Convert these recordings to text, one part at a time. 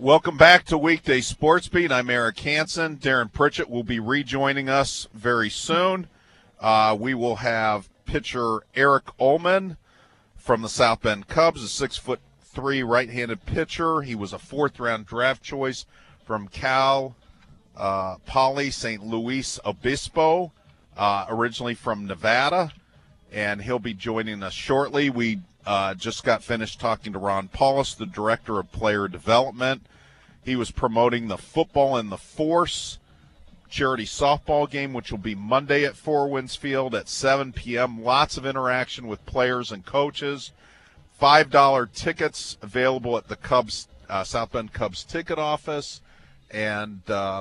Welcome back to Weekday Sports Beat. I'm Eric Hansen. Darren Pritchett will be rejoining us very soon. We will have pitcher Eric Ullman from the South Bend Cubs, a 6'3" right-handed pitcher. He was a fourth-round draft choice from Cal Poly St. Luis Obispo, originally from Nevada, and he'll be joining us shortly. We just got finished talking to Ron Paulus, the Director of Player Development. He was promoting the Football in the Force charity softball game, which will be Monday at Four Winds Field at 7 p.m. Lots of interaction with players and coaches. $5 tickets available at the Cubs, South Bend Cubs ticket office. And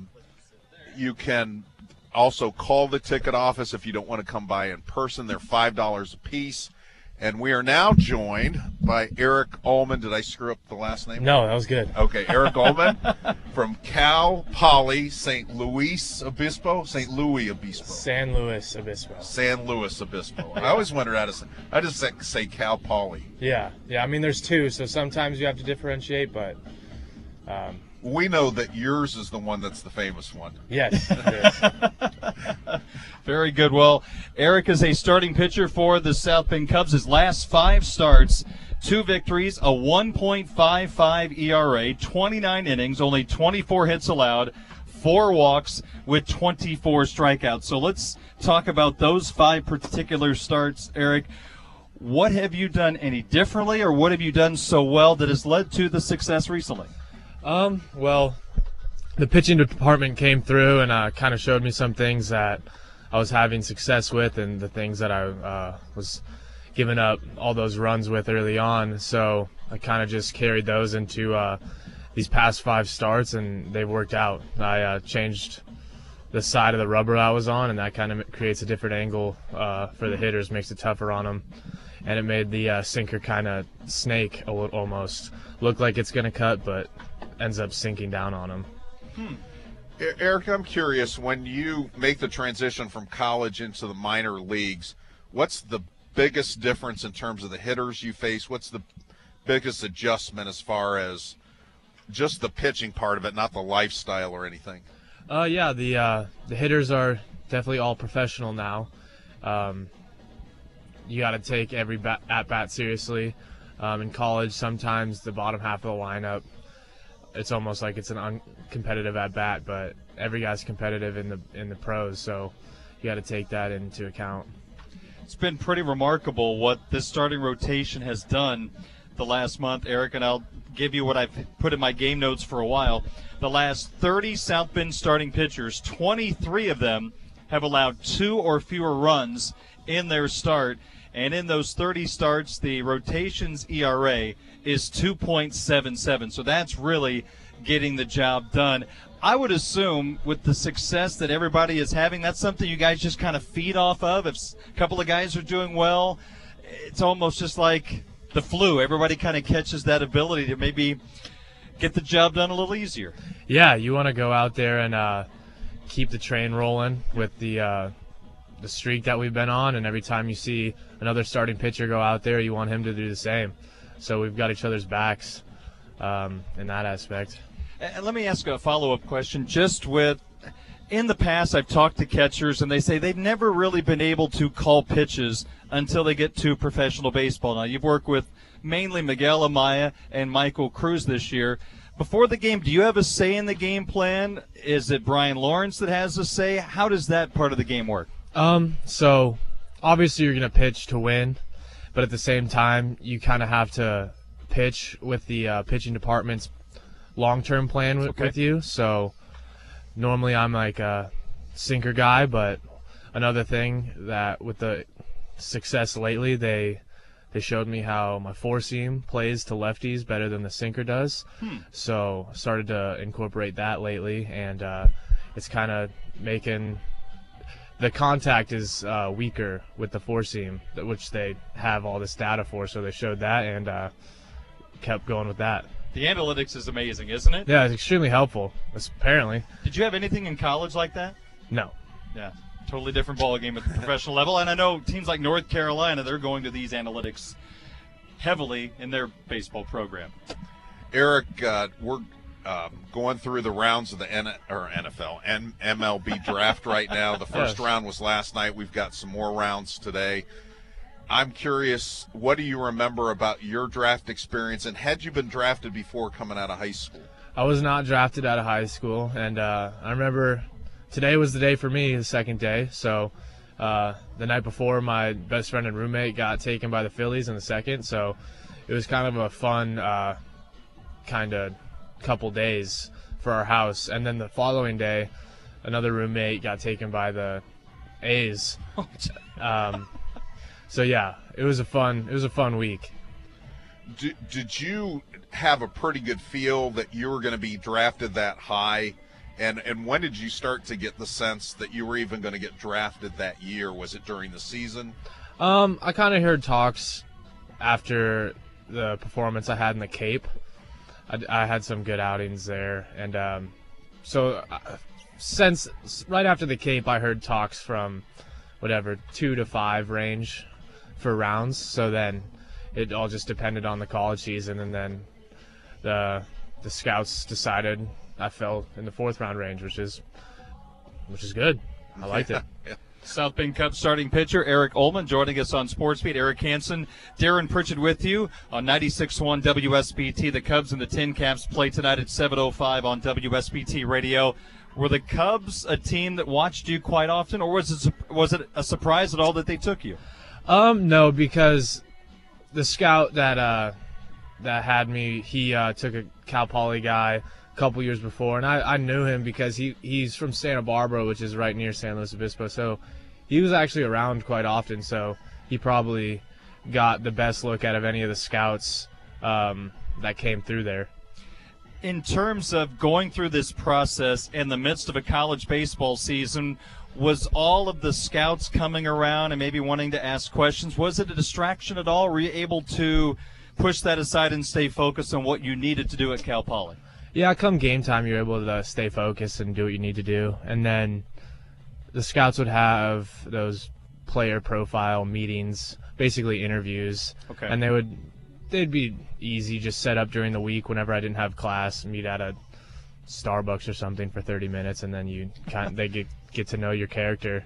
you can also call the ticket office if you don't want to come by in person. They're $5 a piece. And we are now joined by Eric Ullman. Did I screw up the last name? No, that was good. Okay, Eric Ullman from Cal Poly St. Luis Obispo. St. Louis Obispo. San Luis Obispo. San Luis Obispo. I always wondered how to say. I just say Cal Poly. Yeah. I mean, there's two, so sometimes you have to differentiate, but we know that yours is the one that's the famous one. Yes, it is. Very good. Well, Eric is a starting pitcher for the South Bend Cubs. His last 5 starts, 2 victories, a 1.55 ERA, 29 innings, only 24 hits allowed, 4 walks with 24 strikeouts. So let's talk about those 5 particular starts, Eric. What have you done any differently, or what have you done so well that has led to the success recently? Well, the pitching department came through and kind of showed me some things that I was having success with and the things that I was giving up all those runs with early on. So I kind of just carried those into these past 5 starts, and they've worked out. I changed the side of the rubber I was on, and that kind of creates a different angle for the hitters, makes it tougher on them. And it made the sinker kind of snake almost. Look like it's going to cut, but ends up sinking down on them. Eric, I'm curious, when you make the transition from college into the minor leagues, what's the biggest difference in terms of the hitters you face? What's the biggest adjustment as far as just the pitching part of it, not the lifestyle or anything? Yeah, the hitters are definitely all professional now. You got to take every at-bat seriously. In college, sometimes the bottom half of the lineup, it's almost like it's an uncompetitive at-bat, but every guy's competitive in the pros, so you got to take that into account. It's been pretty remarkable what this starting rotation has done the last month, Eric, and I'll give you what I've put in my game notes for a while. The last 30 South Bend starting pitchers, 23 of them have allowed 2 or fewer runs in their start, and in those 30 starts, the rotation's ERA is 2.77, so that's really getting the job done. I would assume with the success that everybody is having, that's something you guys just kind of feed off of. If a couple of guys are doing well, it's almost just like the flu. Everybody kind of catches that ability to maybe get the job done a little easier. Yeah, you want to go out there and keep the train rolling with the streak that we've been on, and every time you see another starting pitcher go out there, you want him to do the same. So we've got each other's backs in that aspect. And let me ask a follow-up question. Just with, in the past, I've talked to catchers, and they say they've never really been able to call pitches until they get to professional baseball. Now, you've worked with mainly Miguel Amaya and Michael Cruz this year. Before the game, do you have a say in the game plan? Is it Brian Lawrence that has a say? How does that part of the game work? So obviously you're going to pitch to win, but at the same time, you kind of have to pitch with the pitching department's long-term plan with you. So normally I'm like a sinker guy, but another thing that with the success lately, they showed me how my four-seam plays to lefties better than the sinker does. So I started to incorporate that lately, and it's kind of making the contact is weaker with the four-seam, which they have all this data for, so they showed that and kept going with that. The analytics is amazing, isn't it? Yeah, it's extremely helpful, apparently. Did you have anything in college like that? No. Yeah, totally different ballgame at the professional level. And I know teams like North Carolina, they're going to these analytics heavily in their baseball program. Eric, we're going through the rounds of the NFL and MLB draft right now. The first round was last night. We've got some more rounds today. I'm curious, what do you remember about your draft experience, and had you been drafted before coming out of high school? I was not drafted out of high school, and I remember today was the day for me, the second day. So the night before, my best friend and roommate got taken by the Phillies in the second, so it was kind of a fun kind of couple days for our house. And then the following day, another roommate got taken by the A's. So yeah, it was a fun week. Did you have a pretty good feel that you were going to be drafted that high? And when did you start to get the sense that you were even going to get drafted that year? Was it during the season? I kind of heard talks after the performance I had in the Cape. I had some good outings there, and since right after the Cape, I heard talks from 2 to 5 range for rounds. So then it all just depended on the college season, and then the scouts decided I fell in the 4th round range, which is good. I liked it. Yeah. South Bend Cubs starting pitcher Eric Ullman joining us on SportsBeat. Eric Hansen, Darren Pritchett with you on 96.1 WSBT. The Cubs and the Tin Caps play tonight at 7:05 on WSBT Radio. Were the Cubs a team that watched you quite often, or was it a surprise at all that they took you? No, because the scout that had me, he took a Cal Poly guy a couple years before, and I knew him because he's from Santa Barbara, which is right near San Luis Obispo, so he was actually around quite often, so he probably got the best look out of any of the scouts that came through there. In terms of going through this process in the midst of a college baseball season, was all of the scouts coming around and maybe wanting to ask questions, was it a distraction at all? Were you able to push that aside and stay focused on what you needed to do at Cal Poly? Yeah, come game time, you're able to stay focused and do what you need to do. And then the scouts would have those player profile meetings, basically interviews. Okay. And they'd be easy, just set up during the week whenever I didn't have class, meet at a Starbucks or something for 30 minutes, and then they get to know your character.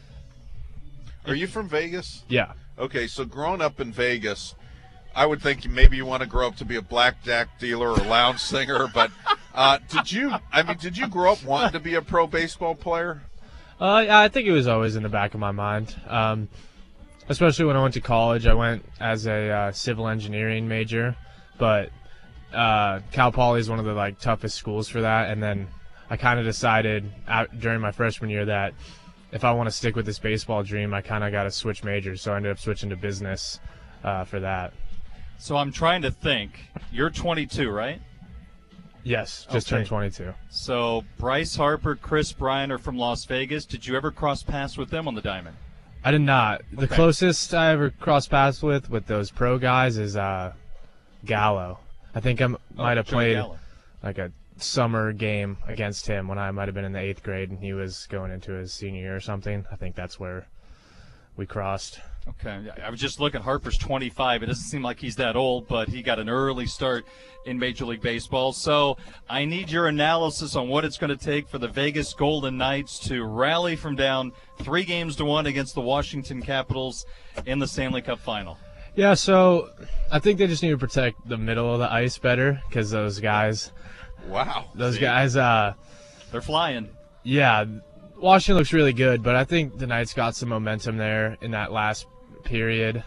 Are you from Vegas? Yeah. Okay, so growing up in Vegas, I would think maybe you want to grow up to be a blackjack dealer or lounge singer, but did you grow up wanting to be a pro baseball player? Yeah, I think it was always in the back of my mind. Especially when I went to college, I went as a civil engineering major, but Cal Poly is one of the toughest schools for that. And then I kind of decided during my freshman year that if I want to stick with this baseball dream, I kind of got to switch majors. So I ended up switching to business for that. So I'm trying to think. You're 22, right? Yes, just turned 22. So Bryce Harper, Chris Bryant are from Las Vegas. Did you ever cross paths with them on the diamond? I did not. Okay. The closest I ever crossed paths with those pro guys is Gallo. I think I might have played like a summer game against him when I might have been in the 8th grade and he was going into his senior year or something. I think that's where we crossed. Okay. I was just looking. Harper's 25. It doesn't seem like he's that old, but he got an early start in Major League Baseball. So I need your analysis on what it's going to take for the Vegas Golden Knights to rally from down 3-1 against the Washington Capitals in the Stanley Cup Final. Yeah, so I think they just need to protect the middle of the ice better because those guys. Wow. Those guys. They're flying. Yeah. Washington looks really good, but I think the Knights got some momentum there in that last period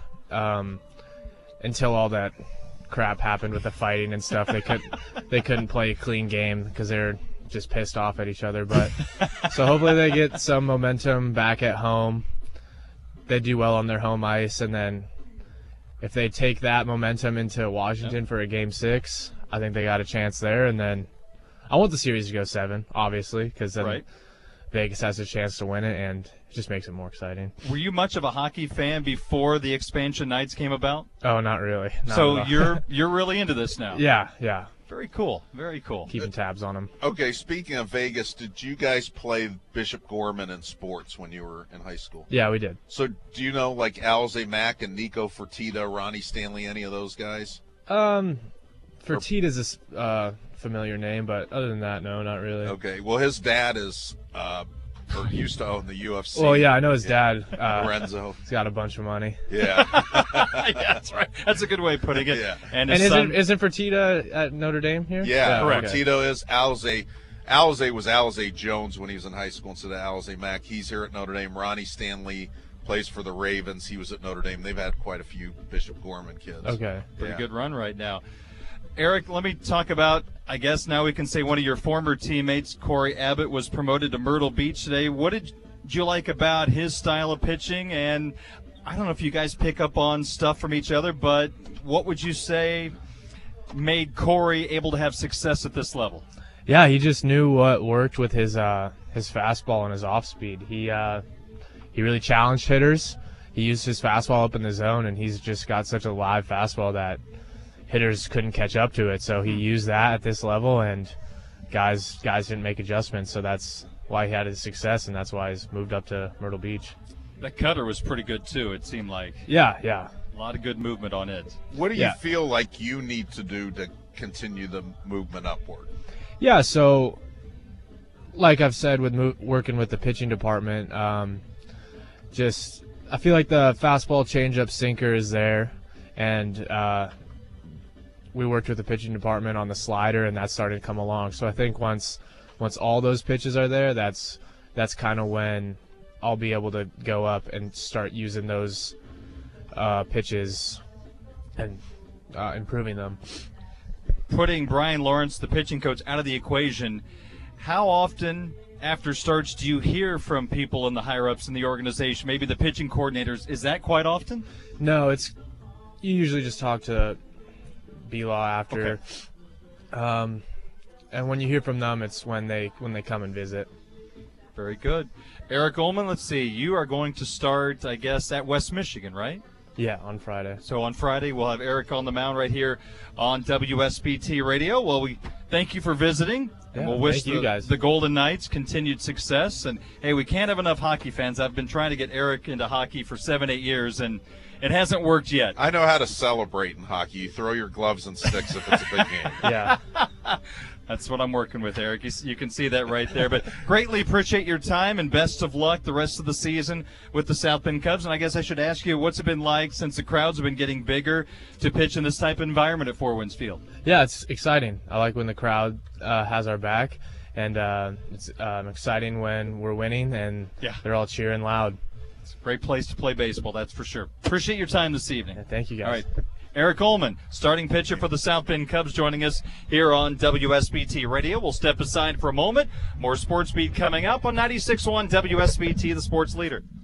until all that crap happened with the fighting and stuff. They couldn't play a clean game because they're just pissed off at each other. But so hopefully they get some momentum back at home. They do well on their home ice, and then if they take that momentum into Washington for a Game 6, I think they got a chance there. And then I want the series to go 7, obviously, because then Vegas has a chance to win it, and it just makes it more exciting. Were you much of a hockey fan before the expansion nights came about? Oh, not really. So you're really into this now? Yeah. Very cool. Very cool. Keeping tabs on them. Okay, speaking of Vegas, did you guys play Bishop Gorman in sports when you were in high school? Yeah, we did. So do you know Alize Mack and Nico Fertitta, Ronnie Stanley, any of those guys? Fertitta's a familiar name, but other than that, no, not really. Okay. Well, his dad is or used to own the UFC. Well, yeah, I know his dad. Lorenzo. He's got a bunch of money. Yeah. Yeah, that's right. That's a good way of putting it. Yeah. And his son, isn't Fertitta at Notre Dame here? Yeah, correct. Tito is. Alize was Alize Jones when he was in high school instead of Alize Mack. He's here at Notre Dame. Ronnie Stanley plays for the Ravens. He was at Notre Dame. They've had quite a few Bishop Gorman kids. Okay. pretty Yeah. good run right now. Eric, let me talk about, I guess now we can say one of your former teammates, Corey Abbott, was promoted to Myrtle Beach today. What did you like about his style of pitching? And I don't know if you guys pick up on stuff from each other, but what would you say made Corey able to have success at this level? Yeah, he just knew what worked with his fastball and his off speed. He really challenged hitters. He used his fastball up in the zone, and he's just got such a live fastball that hitters couldn't catch up to it. So he used that at this level, and guys didn't make adjustments. So that's why he had his success, and that's why he's moved up to Myrtle Beach. That cutter was pretty good too, it seemed like. Yeah. A lot of good movement on it. What do you Yeah. feel like you need to do to continue the movement upward? Yeah, so like I've said with working with the pitching department, just I feel like the fastball, changeup, sinker is there, and we worked with the pitching department on the slider, and that's starting to come along. So I think once all those pitches are there, that's kind of when I'll be able to go up and start using those pitches and improving them. Putting Brian Lawrence, the pitching coach, out of the equation, how often after starts do you hear from people in the higher-ups in the organization, maybe the pitching coordinators? Is that quite often? No, you usually just talk to B-Law after. Okay. And when you hear from them, it's when they come and visit. Very good. Eric Ullman, let's see. You are going to start, I guess, at West Michigan, right? Yeah, on Friday. So on Friday, we'll have Eric on the mound right here on WSBT Radio. Well, we thank you for visiting. Yeah, And we'll wish thank you guys. the Golden Knights continued success. And, hey, we can't have enough hockey fans. I've been trying to get Eric into hockey for 7-8 years, and it hasn't worked yet. I know how to celebrate in hockey. You throw your gloves and sticks if it's a big game. Yeah. That's what I'm working with, Eric. You can see that right there. But greatly appreciate your time, and best of luck the rest of the season with the South Bend Cubs. And I guess I should ask you, what's it been like since the crowds have been getting bigger to pitch in this type of environment at Four Winds Field? Yeah, it's exciting. I like when the crowd has our back, and it's exciting when we're winning and Yeah. they're all cheering loud. It's a great place to play baseball, that's for sure. Appreciate your time this evening. Yeah, thank you, guys. All right. Eric Ullman, starting pitcher for the South Bend Cubs, joining us here on WSBT Radio. We'll step aside for a moment. More Sports Beat coming up on 96.1 WSBT, the sports leader.